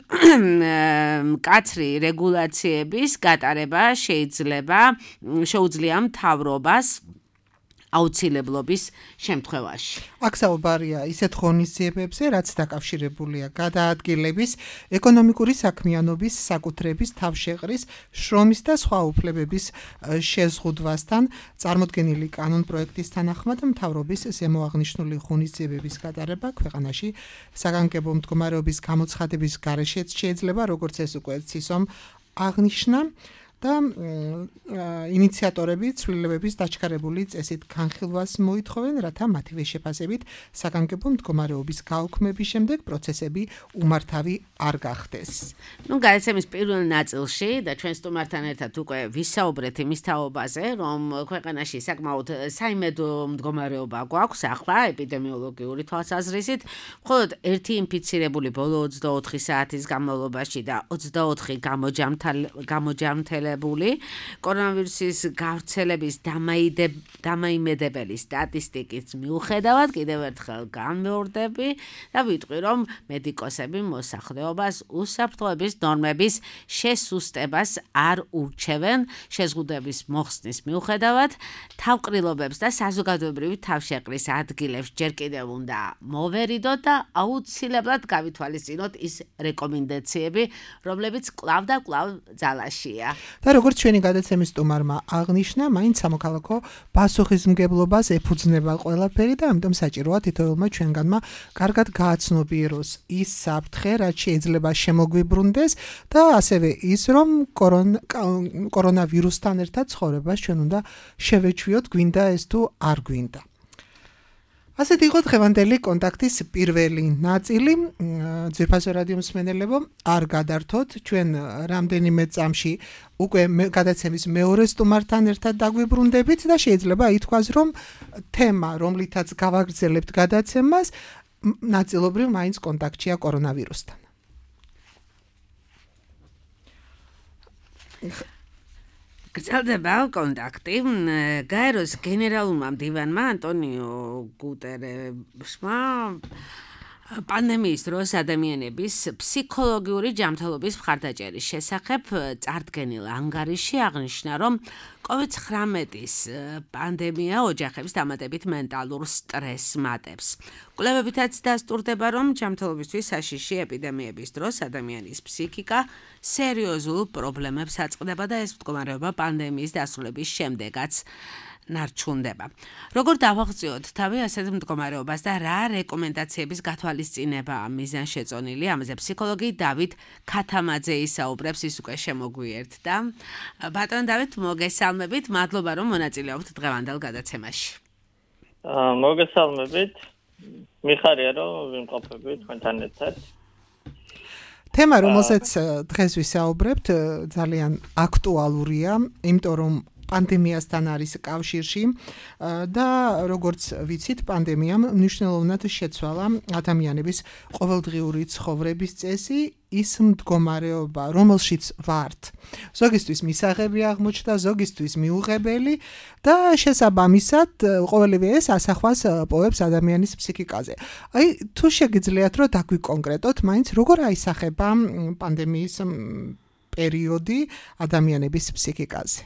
მკაცრი რეგულაციების გატარება შეიძლება შეუძლია მთავრობას აუცილებლობის შემთხვევაში. აქ საუბარია ისეთ ღონისძიებებზე, რაც დაკავშირებულია გადაადგილების, ეკონომიკური საქმიანობის, საკუთრების, თავშეყრის, შრომის და სხვა უფლებების შეზღუდვასთან, წარმოდგენილი კანონპროექტის თანახმად მთავრობის ზემოაღნიშნული ღონისძიებების გატარება ქვეყანაში საგანგებო მდგომარეობის გამოცხადების გარეშეც შეიძლება, როგორც ეს უკვე ცისომ აღნიშნა. და ინიციატორები ცვლილებების დაჩქარებული წესით განხილვას მოითხოვენ, რათა მათივე შეფასებით საგანგებო მდგომარეობის გაუქმების შემდეგ პროცესები უმართავი არ გახდეს. ნუ გადაცემის პირველ ნაწილში და ჩვენ სტუმართან ერთად უკვე ვისაუბრეთ იმის თაობაზე, რომ ქვეყანაში საკმაოდ საიმედო მდგომარეობა გვაქვს ახლა ეპიდემიოლოგიური თვალსაზრისით, მხოლოდ ერთი ინფიცირებული ბოლო ოცდაოთხი საათის განმავლობაში და ოცდაოთხი გამოჯამთელი კორონავირუსის ვირუსის გავრცელების დამაიმედებელი სტატისტიკის მიუხედავად კიდევ ერთხელ განმეორდები და ვიტყვი, რომ მედიკოსები მოსახლეობას უსაფრთხოების ნორმების შესუსტებას არ ურჩევენ შეზღუდვების მოხსნის მიუხედავად, თავყრილობებს და საზოგადოებრივი თავშეყრის ადგილებს ჯერ კიდევ უნდა მოვერიდოთ და აუცილებლად გავითვალისწინოთ ის რეკომენდაციები, რომლებიც კვლავ და კვლავ ძალაშია. და როგორც ჩვენი გადაცემის სტუმარმა აღნიშნა, მაინც სამოქალაქო პასუხისმგებლობას ეფუძნება ყველაფერი და ამიტომ საჭიროა თითოეულმა ჩვენგანმა კარგად გააცნობიეროს ის საფრთხე, რაც შეიძლება შემოგვიბრუნდეს და ასევე ის, რომ კორონავირუსთან ერთად ცხოვრებას ჩვენ უნდა შევეჩვიოთ, გვინდა ეს თუ არ გვინდა. ასეთი იყო დღევანდელი კონტაქტის პირველი ნაწილი. ძვირფასო რადიო მსმენელებო, არ გადართოთ, ჩვენ რამდენიმე წამში უკვე გადაცემის მეორე სტუმართან ერთად დაგვიბრუნდებით და შეიძლება ითქვას, რომ თემა, რომლითაც გავაგრძელებთ გადაცემას, ნაწილობრივ მაინც კონტაქტშია კორონავირუსთან. გრძელდება კონტაქტი. გაეროს გენერალურმა მდივანმა ანტონიო გუტერეშმა პანდემიის დროს ადამიანების ფსიქოლოგიური ჯანმრთელობის მხარდაჭერის შესახებ წარდგენილ ანგარიში აღნიშნა, რომ კოვიდ ცხრამეტის პანდემია ოჯახებს დამატებით მენტალურ სტრესს მატებს. კვლევებითაც დასტურდება, რომ ჯანმრთელობისთვის საშიში ეპიდემიების დროს ადამიანის ფსიქიკა სერიოზულ პრობლემებს აწყდება და ეს მდგომარეობა პანდემიის დასრულების შემდეგაც ნარჩუნდება. როგორ დავაღწიოთ თავი ასეთ მდგომარეობას და რა რეკომენდაციების გათვალისწინებაა მიზანშეწონილი, ამაზე ფსიქოლოგი დავით ქათამაძე ისაუბრებს, ის უკვე შემოგვიერთდა. ბატონ დავით, მოგესალმებით, მადლობა რომ მონაწილეობთ დღევანდელ გადაცემაში. მოგესალმებით. მიხარია რომ ვიმყოფები თქვენთან ერთად. თემა, რომელზეც დღეს ვისაუბრებთ, ძალიან აქტუალურია, იმიტომ რომ პანდემიასთან არის კავშირში და როგორც ვიცით, პანდემიამ მნიშვნელოვნად შეცვალა ადამიანების ყოველდღიური ცხოვრების წესი, ის მდგომარეობა, რომელშიც ვართ. ზოგისთვის მისაღები აღმოჩნდა, ზოგისთვის მიუღებელი და შესაბამისად ყოველივე ეს ასახვას პოვებს ადამიანის ფსიქიკაზე. აი, თუ შეგიძლიათ რომ დაგვიკონკრეტოთ, მაინც როგორ აისახება პანდემიის პერიოდი ადამიანების ფსიქიკაზე?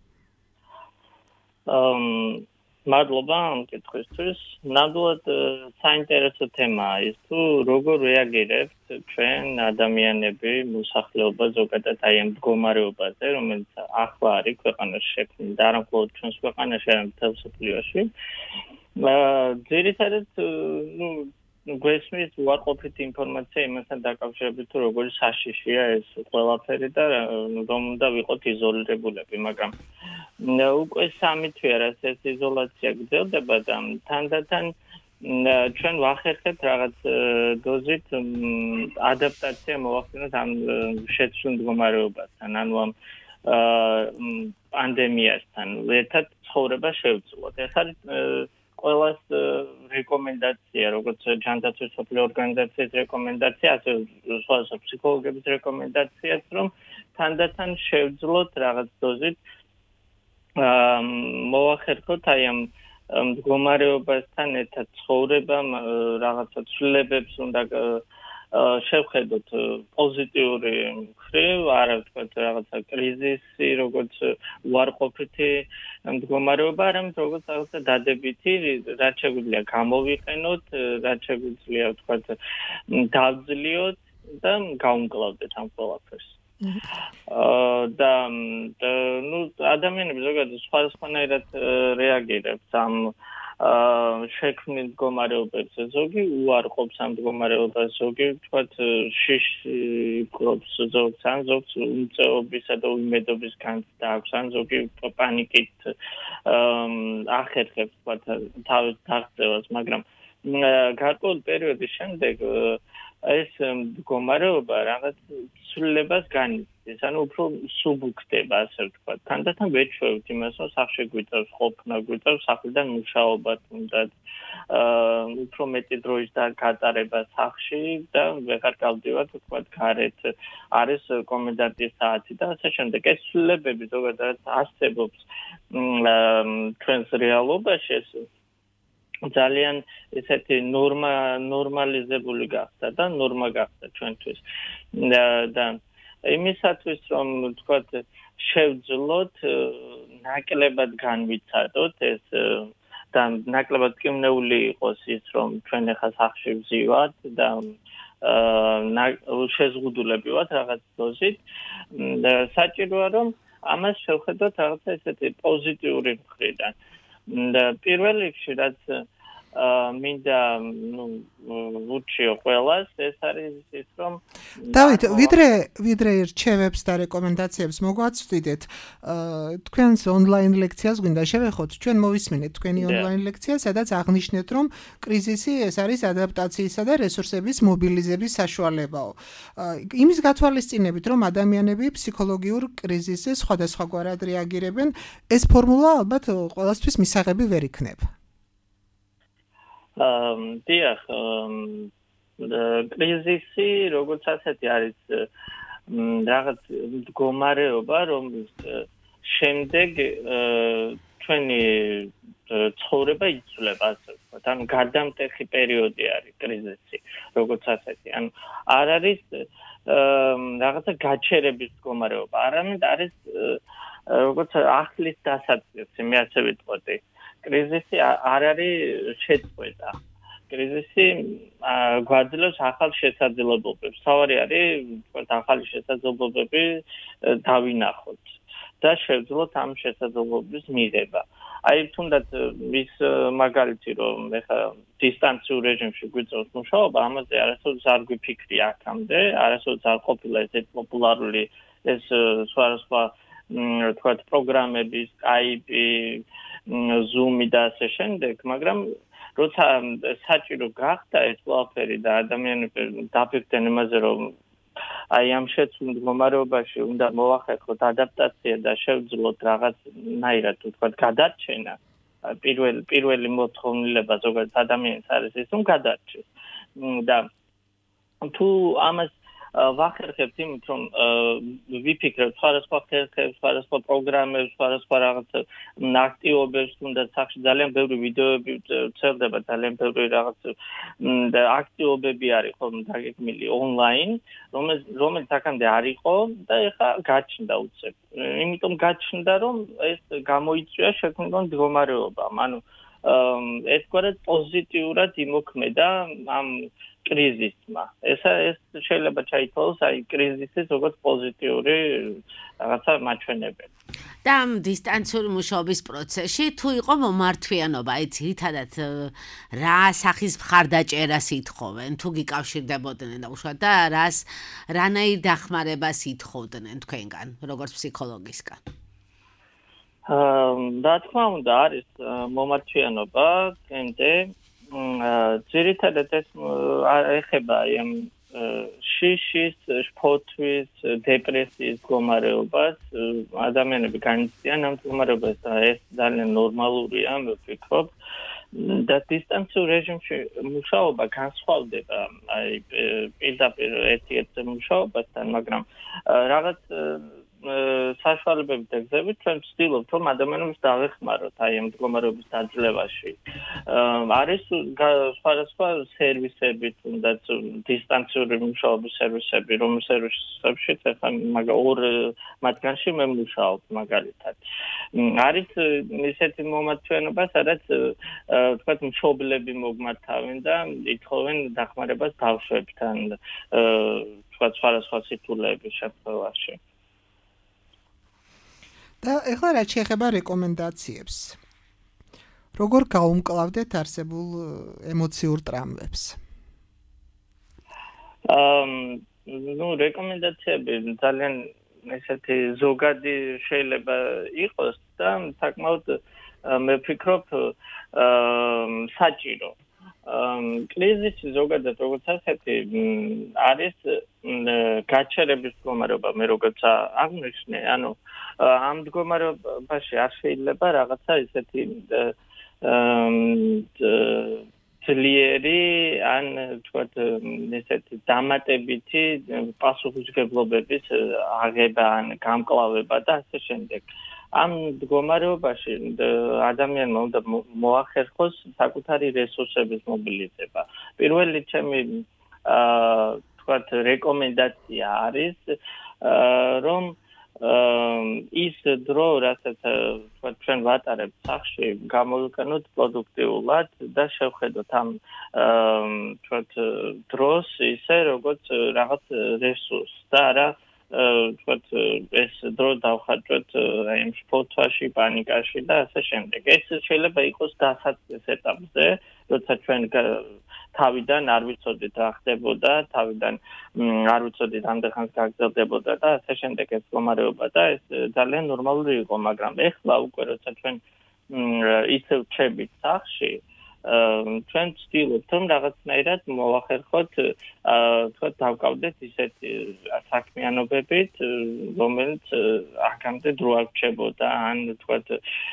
Um, მადლობა ამ კითხვისთვის. ნამდვილად საინტერესო თემაა ის, თუ როგორ რეაგირებთ ჩვენ ადამიანები, მოსახლეობა ზოგადად აი ამ მდგომარეობაზე, რომელიც ახლა არის ქვეყანაში შექმნილი და არა მხოლოდ ჩვენს ქვეყანაში, არამედ მთელ მსოფლიოში. ძირითადად, ნუ გვესმის უარყოფითი ინფორმაცია იმასთან დაკავშირებით, თუ როგორი საშიშია ეს ყველაფერი და რომ უნდა ვიყოთ იზოლირებულები, მაგრამ უკვე სამი თვეა რაც ეს იზოლაცია გრძელდება და თანდათან ჩვენ ვახერხებთ რაღაც დოზით ადაპტაცია მოვახდინოთ ამ შეცვლილ მდგომარეობასთან, ანუ ამ პანდემიასთან ერთად ცხოვრება შევწყვოთ. ეს არის ყველას რეკომენდაცია, როგორც ჯანდაცვის მსოფლიო ორგანიზაციის რეკომენდაცია, ასევე სხვადასხვა ფსიქოლოგების რეკომენდაციაც, რომ თანდათან შევძლოთ რაღაც დოზით მოვახერხოთ აი ამ მდგომარეობასთან ერთად ცხოვრება, რაღაცა ცვლილებებს უნდა შევხედოთ პოზიტიური მხრივ, არა ვთქვათ რაღაცა კრიზისი, როგორც უარყოფითი მდგომარეობა, არამედ როგორც რაღაცა დადებითი, რაც შეგვიძლია გამოვიყენოთ, რაც შეგვიძლია ვთქვათ დავძლიოთ და გავუმკლავდეთ ამ ყველაფერს. და ნუ ადამიანები ზოგადად სხვადასხვანაირად რეაგირებს ამ შექმნილ მდგომარეობებზე. ზოგი უარყოფს ამ მდგომარეობას, ზოგი ვთქვათ შიში კრობს ზოგს, ან ზოგს უმწეობისა და უიმედობის განცდა აქვს, ან ზოგი პანიკით ახერხებს ვთქვათ თავის დაღწევას, მაგრამ გარკვეული პერიოდის შემდეგ ეს მდგომარეობა რაღაც ცვლილებას განიცდის, ანუ უფრო სუბუქდება, ასე ვთქვათ. თანდათან ვეჩვევთ იმას, რომ სახლში გვიწევს ყოფნა, გვიწევს სახლიდან მუშაობა თუნდაც, აა უფრო მეტი დროის გატარება სახლში და ვეღარ გავდივართ, ვთქვათ, გარეთ. არის კომენდანტის საათი და ასე შემდეგ. ეს ცვლილებები ზოგადად არსებობს ჩვენს რეალობაში ეს ძალიან ესეთი ნორმა ნორმალიზებული გახდა და ნორმა გახდა ჩვენთვის და იმისათვის რომ ვთქვათ შევძლოთ ნაკლებად განვიცადოთ ეს და ნაკლებად კმნეული იყოს ის რომ ჩვენ ახლა სახლში ვზივართ და შეზღუდულები ვართ რაღაც დოზით საჭიროა რომ ამას შევხედოთ რაღაცა ესეთი პოზიტიური მხრიდან და პირველ რიგში რაც მინდა ნუ ვუჩიო ყველას ეს არის ის რომ დავით ვიდრე ვიდრე რჩევებს და რეკომენდაციებს მოგვაცვდით თქვენს ონლაინ ლექციას გვინდა შევეხოთ ჩვენ მოვისმინეთ თქვენი ონლაინ ლექცია სადაც აღნიშნეთ რომ კრიზისი ეს არის ადაპტაციისა და რესურსების მობილიზების საშუალებაო იმის გათვალისწინებით რომ ადამიანები ფსიქოლოგიურ კრიზისზე სხვადასხვაგვარად რეაგირებენ ეს ფორმულა ალბათ ყველასთვის მისაღები ვერ იქნება Um, diach, კრიზისი, როგორც ასეთი არის რაღაც მდგომარეობა, რომლის შემდეგ ჩვენი ცხოვრება იცვლება, ასე ვთქვათ. ანუ გადამტეხი პერიოდი არის კრიზისი, როგორც ასეთი. ანუ არ არის რაღაცა გაჩერების მდგომარეობა, არამედ არის როგორც ახლის დასაწყისი, მე ასე ვიტყოდი. კრიზისი არ არის შეწყვეტა. კრიზისი გვაძლევს ახალ შესაძლებლობებს. თავარი არის, თქვათ, ახალი შესაძლებლობები დავინახოთ და შევძლოთ ამ შესაძლებლობების მიღება. აი, თუნდაც ის მაგალითი, რომ ეხლა დისტანციურ რეჟიმში გვიწევს მუშაობა, ამაზე არასოდეს არ გვიფიქრი აქამდე, არასოდეს არ ყოფილა ესეთი პოპულარული ეს სხვადასხვა თქვათ პროგრამები, Skype Zoom-ი და ასე შემდეგ, მაგრამ როცა საჭირო გახდა ეს ყველაფერი და ადამიანები დაფიქრდნენ იმაზე, რომ აი ამ შეცვლილ მდგომარეობაში უნდა მოვახერხოთ ადაპტაცია და შევძლოთ რაღაცნაირად ვთქვათ გადარჩენა, პირველ პირველი მოთხოვნილება ზოგადად ადამიანს არის ის, რომ გადარჩეს. და თუ ამას ვახერხებთ იმით, რომ ვიფიქრებთ სხვადასხვა ხერხებს, სხვადასხვა პროგრამებს, სხვადასხვა რაღაც აქტივობებს, თუნდაც სახში ძალიან ბევრი ვიდეოები ვრცელდება, ძალიან ბევრი რაღაც აქტივობები არის ხოლმე დაგეგმილი ონლაინ, რომელიც აქამდე არ იყო და ეხლა გაჩნდა უცებ. იმიტომ გაჩნდა, რომ ეს გამოიწვია შექმნილ მდგომარეობამ. ანუ ერთგვარად პოზიტიურად იმოქმედა ამ კრიზისმა. ესა ეს შეიძლება ჩაითვალოს აი კრიზისის როგორც პოზიტიური რაღაცა მაჩვენებელი. და ამ დისტანციური მუშაობის პროცესში თუ იყო მომართვიანობა, აი ძირითადად რა სახის მხარდაჭერას ითხოვენ, თუ გიკავშირდებოდნენ და უშუალოდ და რას რანაირ დახმარებას ითხოვდნენ თქვენგან, როგორც ფსიქოლოგისგან? აა, რა თქმა უნდა, არის მომართვიანობა, თემდე ძირითადად ეს ეხება ამ შიშის, შფოთვის, დეპრესიის მდგომარეობას, ადამიანები განიცდიან ამ მდგომარეობას და ეს ძალიან ნორმალურია, მე ვფიქრობ. და დისტანციურ რეჟიმში მუშაობა განსხვავდება აი პირდაპირ ერთ-ერთ მუშაობასთან, მაგრამ რაღაც საშუალებებით და გზებით ჩვენ ვცდილობთ, რომ ადამიანებს დავეხმაროთ აი ამ მდგომარეობის დაძლევაში. არის სხვადასხვა სერვისები, თუნდაც დისტანციური მუშაობის სერვისები, რომ სერვისებში ახლა მაგა ორ მათგანში მე მუშაობ მაგალითად. არის ისეთი მომართვიანობა, სადაც თქვათ მშობლები მოგმართავენ და ითხოვენ დახმარებას ბავშვებთან, თქვათ სხვადასხვა სიტუაციების შემთხვევაში. და ეხლა რაც შეეხება რეკომენდაციებს. როგორ გაუმკლავდეთ არსებულ ემოციურ ტრამვებს? აა, ნუ რეკომენდაციები ძალიან ესეთი ზოგადი შეიძლება იყოს და საკმაოდ მე ვფიქრობ აა საჭირო. კრიზისი ზოგადად როგორც ასეთი არის გაჩერების მდგომარეობა, მე როგორც აღნიშნე, ანუ ამ მდგომარეობაში არ შეიძლება რაღაცა ისეთი ძლიერი ან თქვათ ესეთი დამატებითი პასუხისმგებლობების აღება ან გამკლავება და ასე შემდეგ. ამ მდგომარეობაში ადამიანმა უნდა მოახერხოს საკუთარი რესურსების მობილიზება. პირველი ჩემი თქვათ რეკომენდაცია არის რომ ის დრო, რასაც თქვათ ჩვენ ვატარებთ სახში, გამოვიყენოთ პროდუქტიულად და შევხედოთ ამ თქვათ დროს ისე როგორც რაღაც რესურს და არა თქვათ ეს დრო დავხატვით აი ამ სპორტში, პანიკაში და ასე შემდეგ. ეს შეიძლება იყოს დასაწყის ეტაპზე, როცა ჩვენ თავიდან არ ვიცოდით რა ხდებოდა, თავიდან არ ვიცოდით ამდენ ხანს გაგრძელდებოდა და ასე შემდეგ ეს მდგომარეობა და ეს ძალიან ნორმალური იყო, მაგრამ ეხლა უკვე როცა ჩვენ ისევ ჩებით სახში, ჩვენ ვცდილობთ რომ რაღაცნაირად მოვახერხოთ, თქვათ დავკავდეთ ისეთი საქმიანობებით, რომელიც აქამდე დრო არ რჩებოდა, ან თქვათ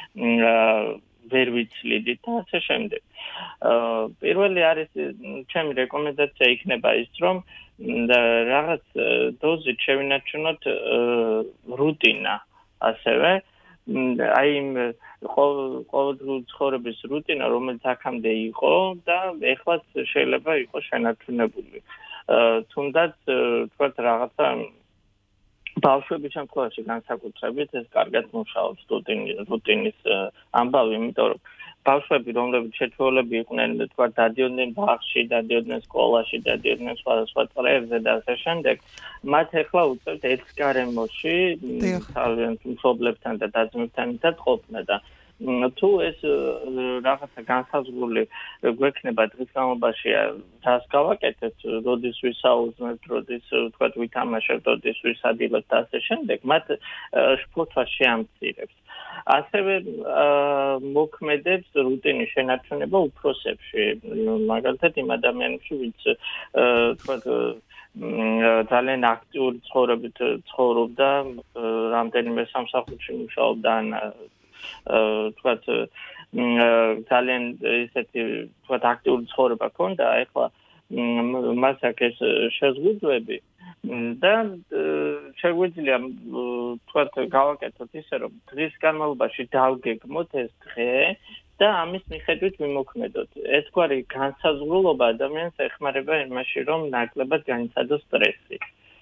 ვერ ვიცლიდით და ასე შემდეგ. პირველი არის ჩემი რეკომენდაცია იქნება ის, რომ რაღაც დოზით შევინარჩუნოთ რუტინა, ასევე აი იმ ყოველდღიური ცხოვრების რუტინა, რომელიც აქამდე იყო და ეხლაც შეიძლება იყოს შენარჩუნებული. თუნდაც თქვათ რაღაცა ბავშვების შემთხვევაში განსაკუთრებით ეს კარგად მუშაობს რუტინის ამბავი, იმიტომ რომ ბავშვები, რომლებიც შეჩვეულები იყვნენ, თქვათ დადიოდნენ ბაღში, დადიოდნენ სკოლაში, დადიოდნენ სხვადასხვა წრეებზე და ასე შემდეგ, მათ ეხლა უწევთ ერთ გარემოში თავიანთ მშობლებთან და და-ძმებთან ერთად ყოფნა და თუ ეს რაღაცა განსაზღვრული გვექნება დღის განმავლობაში, რას გავაკეთეთ, როდის ვისაუბრებთ, როდის თქვათ ვითამაშებთ, როდის ვისადილებთ და ასე შემდეგ, მათ სპორტს შეამცირებს. ასევე მოქმედებს რუტინის შენარჩუნება უფროსებში, მაგალითად იმ ადამიანებში, ვინც თქვათ ძალიან აქტიური ცხოვრებით ცხოვრობდა, რამდენიმე სამსახურში მუშაობდა ან თქვათ ძალიან ისეთი თქვათ აქტიური ცხოვრება ჰქონდა, ეხლა მას აქვს შეზღუდვები და შეგვიძლია თქვათ გავაკეთოთ ისე, რომ დღის განმავლობაში დავგეგმოთ ეს დღე და ამის მიხედვით ვიმოქმედოთ. ეს გვარი განსაზღვრულობა ადამიანს ეხმარება იმაში, რომ ნაკლებად განიცადოს სტრესი.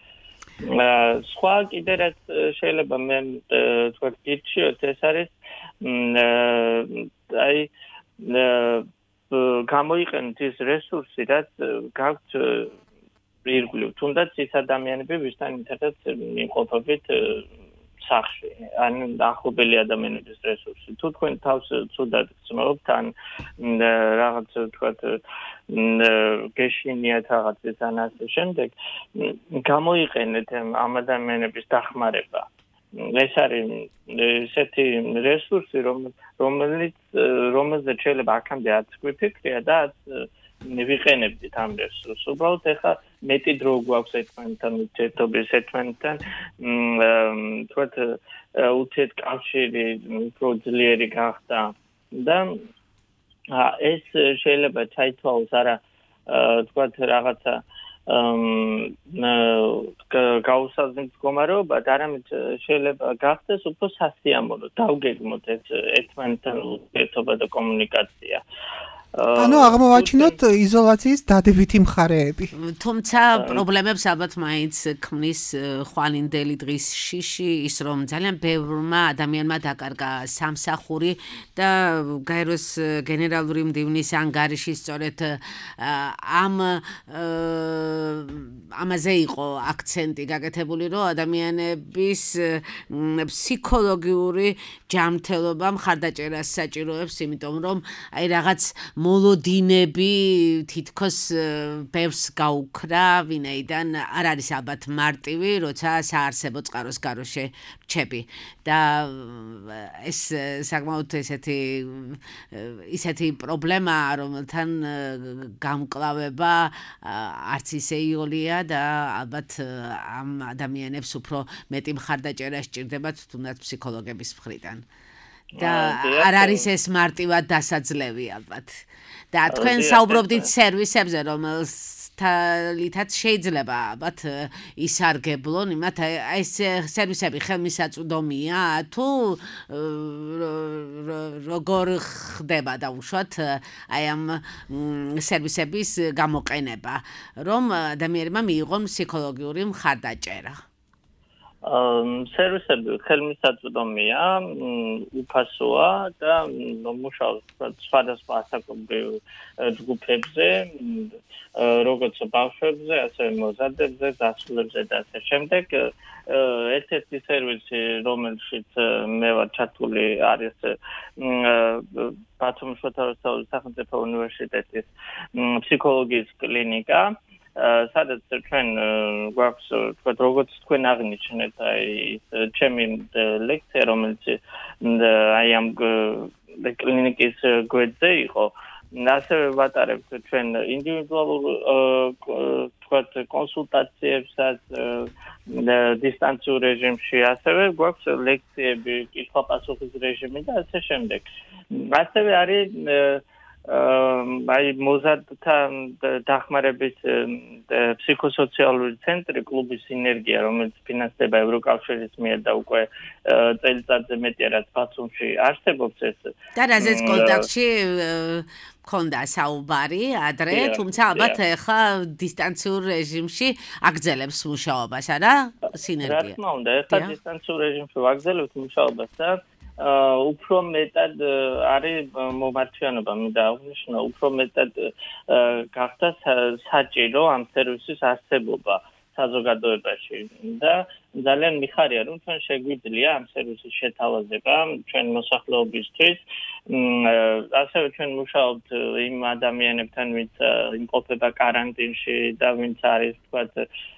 სხვა კიდე რაც შეიძლება მე თქვათ გირჩიოთ, ეს არის აი გამოიყენოთ ის რესურსი, რაც გაქვთ ირგვლივ, თუნდაც ის ადამიანები, ვისთან ერთად იმყოფებით სახში, ან ახლობელი ადამიანების რესურსი. თუ თქვენ თავს ცუდად გრძნობთ, ან რაღაც თქვათ გეშინიათ რაღაცის ან ასე შემდეგ, გამოიყენეთ ამ ადამიანების დახმარება. ეს არის ესეთი რესურსი, რომელიც რომელზეც შეიძლება აქამდე არც გვიფიქრია და არც ვიყენებდით ამ რესურსს. უბრალოდ ეხლა მეტი დრო გვაქვს ერთმანეთთან ურთიერთობის, ერთმანეთთან თქვათ ურთიერთკავშირი უფრო ძლიერი გახდა და ეს შეიძლება ჩაითვალოს არა თქვათ რაღაცა გაუსაზრდელ მდგომარეობად, არამედ შეიძლება გახდეს უფრო სასიამოვნო, დავგეგმოთ ეს ერთმანეთთან ურთიერთობა და კომუნიკაცია. ანუ აღმოვაჩინოთ იზოლაციის დადებითი მხარეები. თუმცა პრობლემებს ალბათ მაინც ქმნის ხვალინდელი დღის შიში, ის რომ ძალიან ბევრმა ადამიანმა დაკარგა სამსახური და გაეროს გენერალური მდივნის ანგარიში სწორედ ამ ამაზე იყო აქცენტი გაკეთებული, რომ ადამიანების ფსიქოლოგიური ჯანმრთელობა მხარდაჭერას საჭიროებს, იმიტომ რომ აი რაღაც მოლოდინები თითქოს ბევრს გაუქრა, ვინაიდან არ არის ალბათ მარტივი, როცა საარსებო წყაროს გარშე რჩები და ეს საკმაოდ ესეთი ისეთი პრობლემაა, რომელთან გამკლავება არც ისე იოლია და ალბათ ამ ადამიანებს უფრო მეტი მხარდაჭერა სჭირდებათ თუნდაც ფსიქოლოგების მხრიდან. და არ არის ეს მარტივად დასაძლევი ალბათ. და თქვენ საუბრობდით სერვისებზე, რომელთაც შეიძლება ალბათ ისარგებლონ, იმათ ეს სერვისები ხელმისაწვდომია თუ როგორ ხდება დაუშვათ აი ამ სერვისების გამოყენება, რომ ადამიანებმა მიიღონ ფსიქოლოგიური მხარდაჭერა. სერვისები ხელმისაწვდომია, უფასოა და მუშაობს სხვადასხვა ასაკობრივ ჯგუფებზე, როგორც ბავშვებზე, ასევე მოზარდებზე, დასავლებზე და ასე შემდეგ. ერთ-ერთი სერვისი, რომელშიც მე ვარ ჩართული, არის ბათუმის შოთა სახელმწიფო უნივერსიტეტის ფსიქოლოგიის კლინიკა. სადაც ჩვენ გვაქვს თქვა როგორც თქვენ აღნიშნეთ აი ჩემი ლექცია რომელიც აი ამ კლინიკის გვერდზე იყო ასევე ვატარებთ ჩვენ ინდივიდუალურ თქვა კონსულტაციებსაც დისტანციურ რეჟიმში ასევე გვაქვს ლექციები კითხვა-პასუხის რეჟიმი და ასე შემდეგ ასევე არის აი მოზარდთან დახმარების ფსიქოსოციალური ცენტრი კლუბი სინერგია, რომელიც ფინანსდება ევროკავშირის მიერ და უკვე წელიწადზე მეტია რაც ბათუმში არსებობს ეს. და რაზეც კონტაქტში ქონდა საუბარი ადრე, თუმცა ალბათ ახლა დისტანციურ რეჟიმში აგრძელებს მუშაობას, არა? სინერგია. რა თქმა უნდა, ახლა დისტანციურ რეჟიმში ვაგრძელებთ მუშაობას და უფრო მეტად არის მომართვიანობა, მინდა აღნიშნო, უფრო მეტად გახდა საჭირო ამ სერვისის არსებობა საზოგადოებაში და ძალიან მიხარია, რომ ჩვენ შეგვიძლია ამ სერვისის შეთავაზება ჩვენ მოსახლეობისთვის. ასევე ჩვენ მუშაობთ იმ ადამიანებთან, ვინც იმყოფება კარანტინში და ვინც არის თქვათ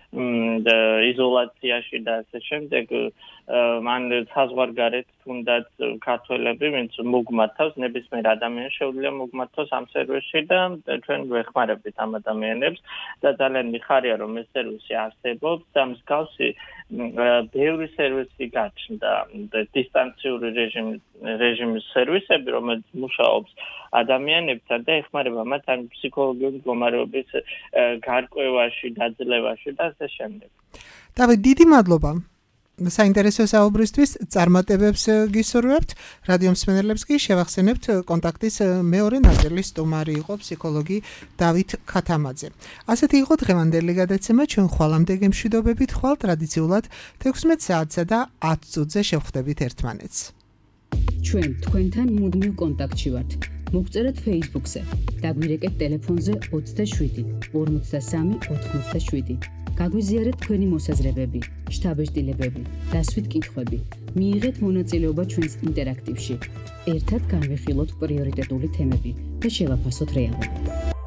იზოლაციაში და ასე შემდეგ მან საზღვარგარეთ თუნდაც ქართველები ვინც მოგმართავს ნებისმიერ ადამიანს შეუძლია მოგმართოს ამ სერვისში და ჩვენ ვეხმარებთ ამ ადამიანებს და ძალიან მიხარია რომ ეს სერვისი არსებობს და მსგავსი ბევრი სერვისი გაჩნდა დისტანციური რეჟიმის რეჟიმის სერვისები რომელიც მუშაობს ადამიანებთან და ეხმარება მათ ამ ფსიქოლოგიური მდგომარეობის გარკვევაში, დაძლევაში და ასე შემდეგ. დავით, დიდი მადლობა. საინტერესო საუბრისთვის წარმატებებს გისურვებთ. რადიო მსმენელებს კი შევახსენებთ კონტაქტის მეორე ნაწილის სტუმარი იყო ფსიქოლოგი დავით ქათამაძე. ასეთი იყო დღევანდელი გადაცემა, ჩვენ ხვალამდე გემშვიდობებით, ხვალ ტრადიციულად თექვსმეტ საათსა და ათ წუთზე შევხვდებით ერთმანეთს. ჩვენ თქვენთან მუდმივ კონტაქტში ვართ. მოგწერეთ Facebook-ზე, დაგვირეკეთ ტელეფონზე ოცდაშვიდი ორმოცდასამი ოთხმოცდაშვიდი. გაგვიზიარეთ თქვენი მოსაზრებები, შთაბეჭდილებები, დასვით კითხვები. მიიღეთ მონაწილეობა ჩვენს ინტერაქტივში. ერთად განვიხილოთ პრიორიტეტული თემები და შევაფასოთ რეალობა.